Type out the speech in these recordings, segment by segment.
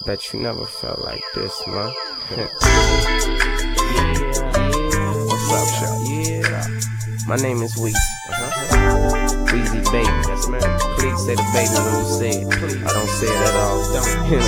Bet you never felt like this, man. What's up, Shaq? Yeah. My name is Weezy. Weezy baby. Yes, man. Please say the baby when you say it. Please. I don't say it at all. Don't. You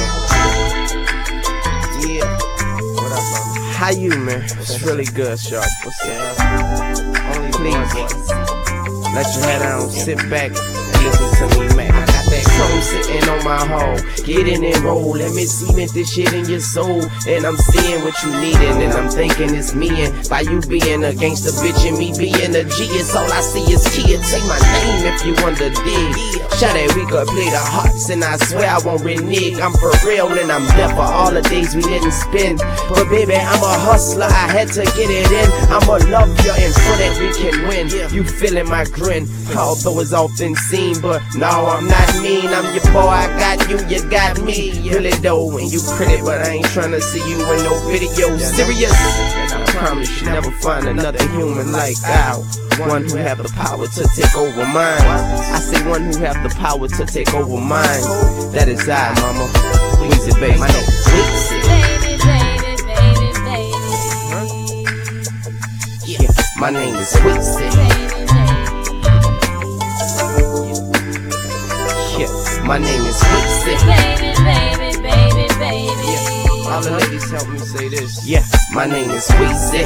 know. Yeah. What up, man? How you, man? It's really good, Sharp. What's up? Only please let your head down, sit back, and listen to me, man. I got that chrome sitting on my hall. Get in and roll, let me cement this shit in your soul. And I'm seeing what you needin', and I'm thinking it's me. And by you being a gangster bitch and me being a G, it's all I see is kids. Say my name if you wanna dig. Shout out, we could play the hearts, and I swear I won't renege. I'm for real, and I'm there for all the days we didn't spend. But baby, I'm a hustler, I had to get it in. I'ma love you, and so that we can win. You feeling my grin, although it's often seen. But no, I'm not mean, I'm your boy, I got you, you got me. Really though, and you pretty, but I ain't tryna see you in no video. Serious, and I promise you never find another human like I. One who have the power to take over mine. I say one who have the power to take over mine. That is I, mama. Weezy baby. My name is Weezy. Yeah, my name is Weezy. Yeah, my name is Weezy. Yeah, all the ladies help me say this. Yeah, my name is Weezy.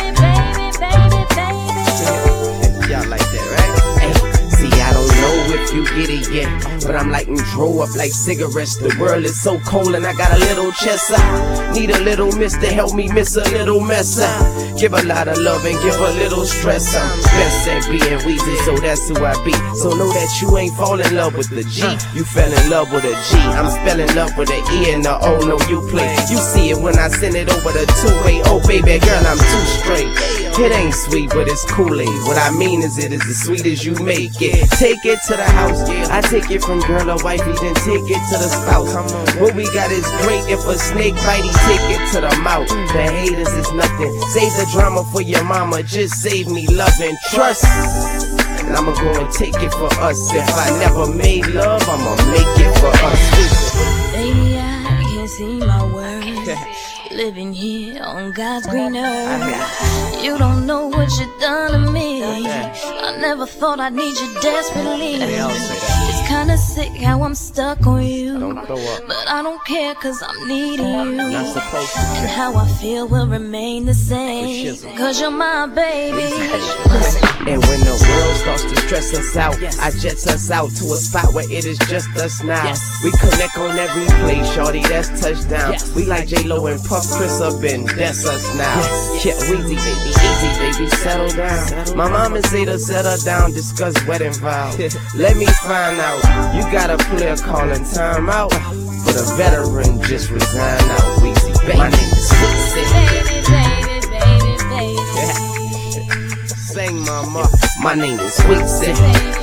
Y'all like that, right? Hey, see, I don't know if you get it yet, but I'm lighting dro up like cigarettes. The world is so cold and I got a little chest. I need a little miss to help me miss a little mess. Give a lot of love and give a little stress. I'm best at being Weezy, so that's who I be. So know that you ain't fall in love with the G, you fell in love with a G. I'm spelling love with an E and the O, no you play. You see it when I send it over the two-way. Oh baby girl, I'm too straight. It ain't sweet, but it's Kool-Aid. What I mean is it is as sweet as you make it. Take it to the house, I take it from girl or wifey, then take it to the spouse. What we got is great. If a snake bite, take it to the mouth. The haters is nothing. Save the drama for your mama, just save me love and trust. And I'ma go and take it for us. If I never made love, I'ma make it for us. Baby, I can't see my words. Living here on God's green earth. You don't know what you done to me. I never thought I'd need you desperately. It's kinda sick how I'm stuck on you, but I don't care cause I'm needing you. And how I feel will remain the same, cause you're my baby. And when the world starts to stress us out, I jets us out to a spot where it is just us now. We connect on every play, shorty, that's touchdown. We like J-Lo and Puff, Chris up and that's us now. Yeah, Weezy baby, easy baby, settle down. My mama say to settle down, discuss wedding vows. Let me find out, you got a player calling time out, but a veteran just resign out. Weezy baby, my name is Weezy. Sing mama, my name is Weezy.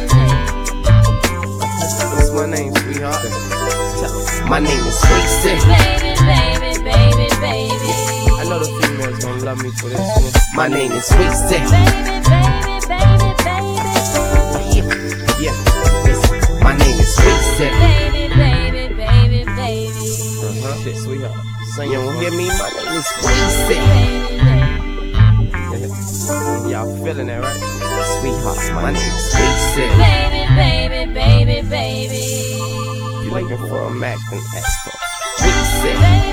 What's my name, sweetheart? My name is Weezy. I know the females gon' love me for this one. My name is Weezy. Yeah, my name is Weezy. Sweetheart, so you don't hear me? My name is Weezy. Y'all feeling that, right? Sweetheart, my name is Weezy. You looking for a Mac, then ask for Weezy.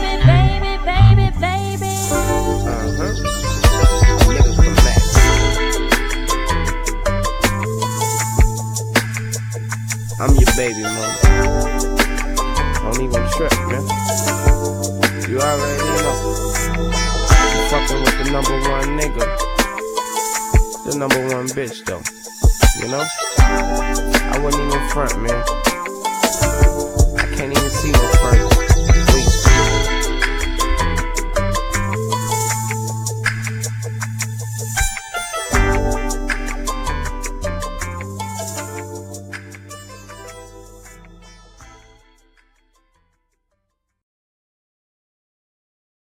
I'm your baby, mama. Don't even trip, man. You already know. You fucking with the #1 nigga. The #1 bitch, though. You know? I wouldn't even front, man. I can't even see no front.